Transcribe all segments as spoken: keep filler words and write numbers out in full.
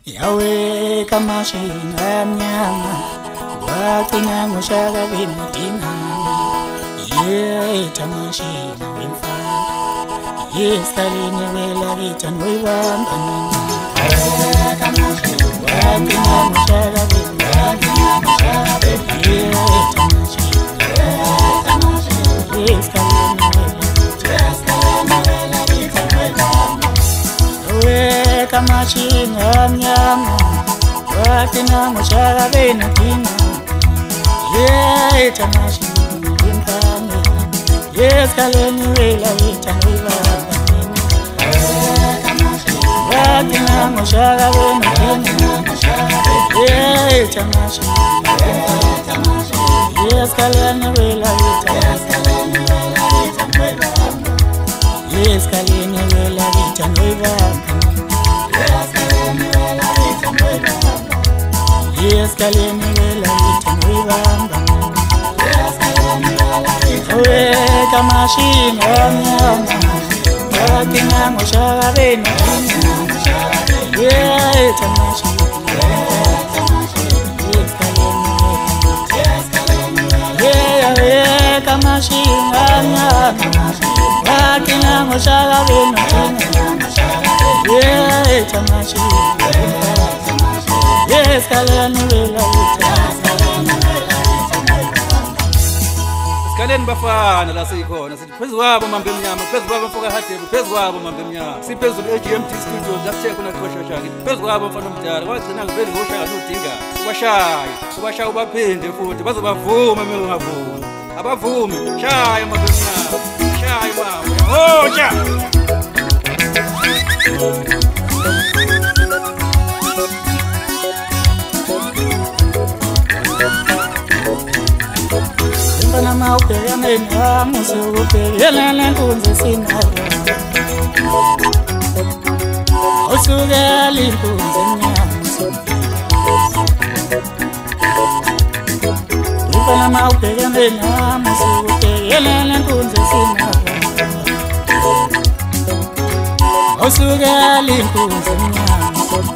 Yawe kamashina mnyama wakina ngushaka vinatina ye tamashina wimfana ye skalini wela vitanwibamba Yawe kamashina wakina ngushaka vinatina ye tamashina ye skalini wela vitanwibamba Yawe kamashina mnyama wakina ngushaka vinatina ye tamashina wimfana ye skalini wela vitanwibamba Wakina ngushaka vinatina ye tamashina ye skalini wela vitanwibamba ye skalini wela vitanwibamba Yes, kaleni wela vitanwibamba Yawe kamashina mnyama wakina ngushaka vinatina ye tamashina Yes, kaleni Yawe kamashina mnyama wakina ngushaka vinatina ye tamashina Yes, kaleni wela Skaleni bafana la sikhona sithi phezulu kwabo mambe emnyama phezulu kwabo mfoka hadebu phezulu kwabo mambe emnyama siphezulu e G M T studios lapha khona kushashaka phezulu kwabo mfana omdala kwagcina ngiveli ngoshaka nodinga ubashaya ubashaya ubaphinde futhi bazobavuma mengavuma abavume shaya mambe emnyama shaya mama hoja Mbana maupega mena musugupe yelele kunze sinara Osugali kunze nyamusu Mbana maupega mena musugupe yelele kunze sinara Osugali kunze nyamusu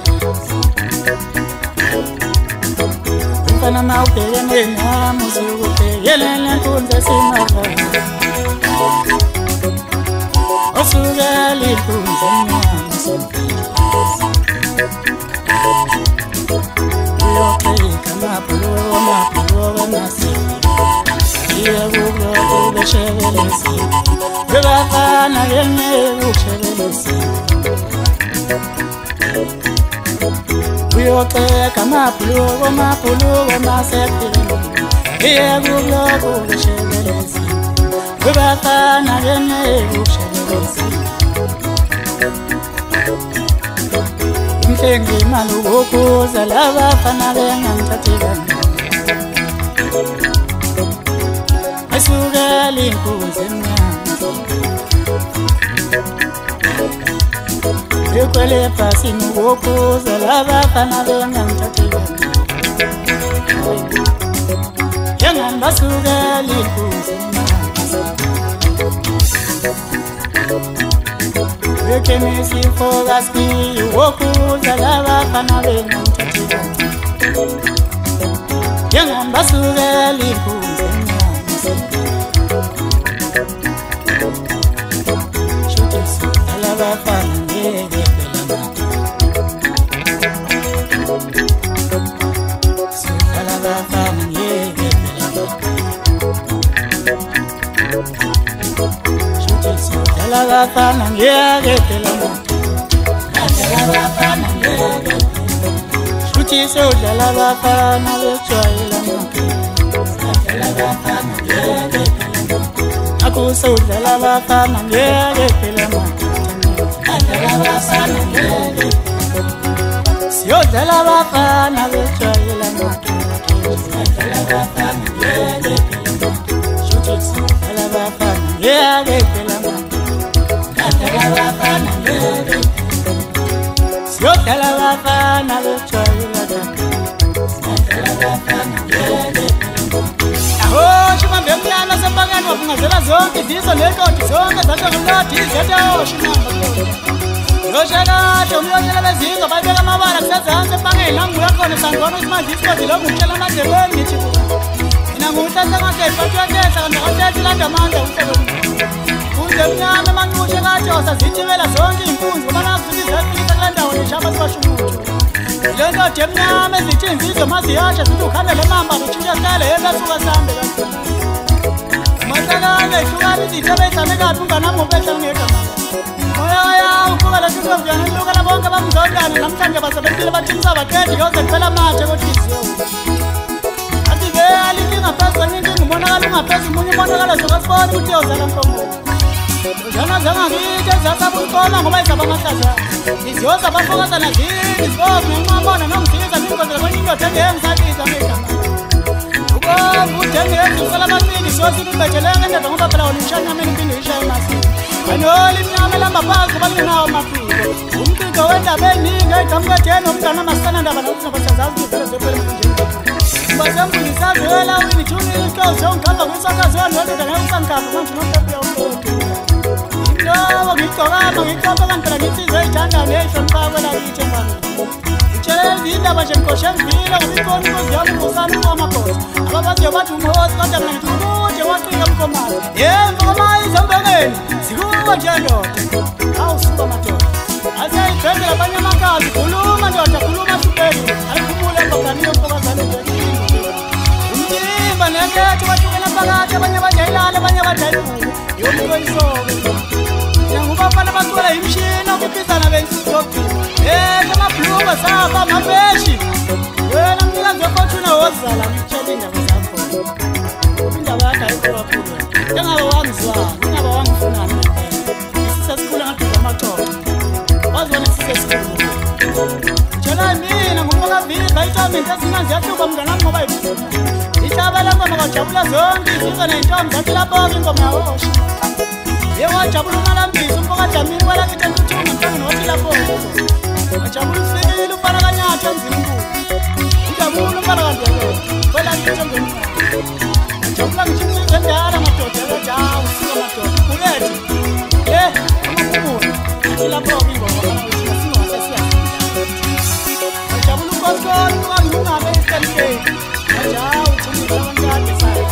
Mbana maupega mena musugupe yelele kunze sinara Osugali kunze nyamusu Yoke kama puluwa mapuluwa nasi Iye guglo kube shevelesi Bebafana yelne ukshevelesi Yoke kama puluwa mapuluwa masepili Iye guglo kube shevelesi Bebafana yelne ukshevelesi Mkengi malugu zalava fana venga mtatigana Asugali kunze mnyama Yukwele pasi mugu zalava fana venga mtatigana Yangan basugali kunze mnyama Yekeme sifo gaski woku zalava fana venga mtatigana Yangan basugali kunze mnyama Shutesi zalava fana yege pelama Zalava fana yege pelama Shutesi zalava fana yege pelama Zalava fana yege Shutesi zalava fana vechoilama Zalava fana yege Aku zalava fana yege pelama Zalava fana yege Sio zalava fana vechoilama Zalava fana yege Shutesi zalava fana yege pelama Zalava fana yege Sio zalava fana vechoilama Zalava fana yege Aho shima mbemnyana sembangani wabungazela zonke dizo lekoti zonke zathi ngumlathi izethe oshima Yoshaka, umyonyela bezinto bayibeka amabala Hey, la mujer con el sangón es más disco de lo mucho la más de buen mi chico. En la mujer tenga que patio de esa cuando hace la demanda usted. Un día me mandó llegar a casa si tiene la zona y punto. Para subir la pista grande o echaba su mucho. Le no chemna me si tiene visto más y acha tu cara la mamba no chica tale esa su basande. Matana le suga di tabe sana ka tu kana mo pesa ne ka. Oya oya ko la tu ko yana lo kala bonga ba mu zonda ni namtanga ba sabe kile ba timsa ba tete yo se pela mate ko tisio. Ati ve ali kinga pesa ni ngi mona kala nga pesa munyi mona kala so ka sport ku tio sana mpomo. Jana jana ni je sasa bu ko na ngoba isa ba masasa. Isio sa ba foka sana ni isbo ni mama na namtisa ni ko tele ni ndo tete msaki isa meka. Oh, mutenge usala masini sosi nibethelenge nda ngoba phela olishana mina impilo ishaya masini. Anoli mnyamela mabhazi balina nawo mafiko. Umtiko wenda beningi egamketheni umntana masana ndaba nokuthi basazazi vele zophela manje. Basambuzi sazela wini thuni isikhawu sonkhamba kwisakazo yalonda ngiyusangkhamba manje nophephe yawumuntu. Lo ngicokama ngicopha kanti ngithi zeyithanda nehlonipha kwela lithe manje. Vinda ba jenko shemvila ngikoni ngoziyamu kusana kwamakhosi ababazi yabathu umhosi kodwa mina ngikude waqika umkomani yemva kwamayi zambengeni sikuwa nje ndoda awusuka madoda asayithengela abanye amakazi khuluma ndoda khuluma sibheki alikhumule babani yomfokazane nje umtimba nekhetho bahlukene phakathi abanye abajayilana abanye abajayilana yomntu oyisoko ngubafana bacwela imshini okuphizana bensizoki eh amabhluka sapa mabeshi wena mnikazi wefortuna wozala ngitshela indaba zakho indaba yakho ayikho kakhulu engaba wangizwa engaba wangifuna mina sisesikhula ngathi amaxoxo wazibona sisesikhulu tshela mina ngoba viva itshameni ezinanzi yahluka mnganami ngoba yibuzima itshabela ngoma kajabula zonke izizwe nentombi zathi lapho ingoma yawosha yewa jabula umalambisi umfoka Dlamini wala kithi ntuthunga mhlanga nothi lapho ajabula ufikile ufana kanyathi emzini ujabula ufana kanjalo wala kithi emzini ajabula ngithi ngendala madoda yajawu sika madoda ulethi eh amaphumula athi lapho ingoma kana uthi singase siya ajabula unkosikazi ungamngabe iselfie ajawu uthi abantwana saya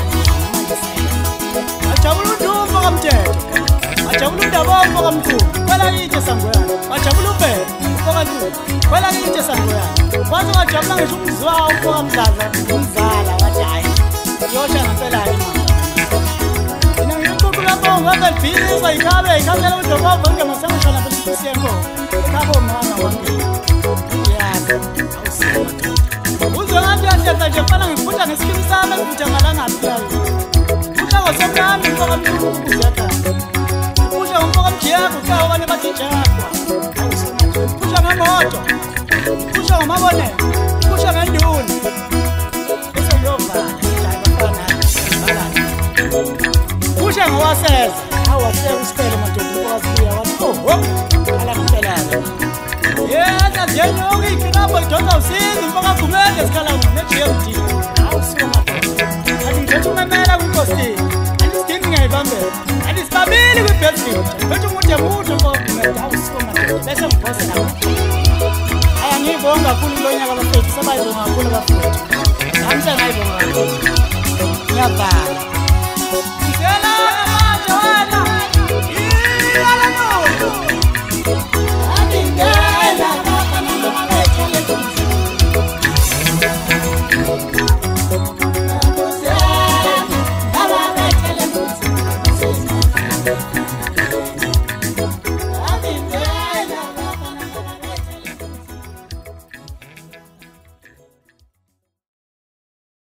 ajabula udumba kamthetho ajabula undabongo kamthulu kwela lithe sangoyana ajabula ubhele ufoka ntulu kwela lithe sangoyana kwaze wajabula ngisho umzwawo ufoka mdlaza umzala wathi hayi yosha ngampelani mama mina ngiyixuxu lapho ngazalibhiza ikhabe ikhabela udokova ngengasengihlala besisiyenko ikhabo mama wami yazi awusima uzwe ngathi yahleza nje fana ngifunda ngesikini sami ngifunda ngalangaphi yayo kudla ngosemnami ufoka mthulu ukuzyakha umfoka mjiyakho kawo abanye bathi jakwa pusha ngemoto pusha ngamabone pusha ngenduni bese uyovala bafana balana pusha ngowaseza awaseza usipele madoda ukwaziya wathi oho ala kuphelayo yena njengoba ikinabo idonsa usiza umfoka gumele sikhala ne-G M D awusuka madoda athi ngithi umemela kwinkosi alisidingi ngiyayibambela Babili with Belgium. But you want to move to the house from the best of person. I am here going to pull on your face. Somebody will pull up. I'm saying I don't know. Never.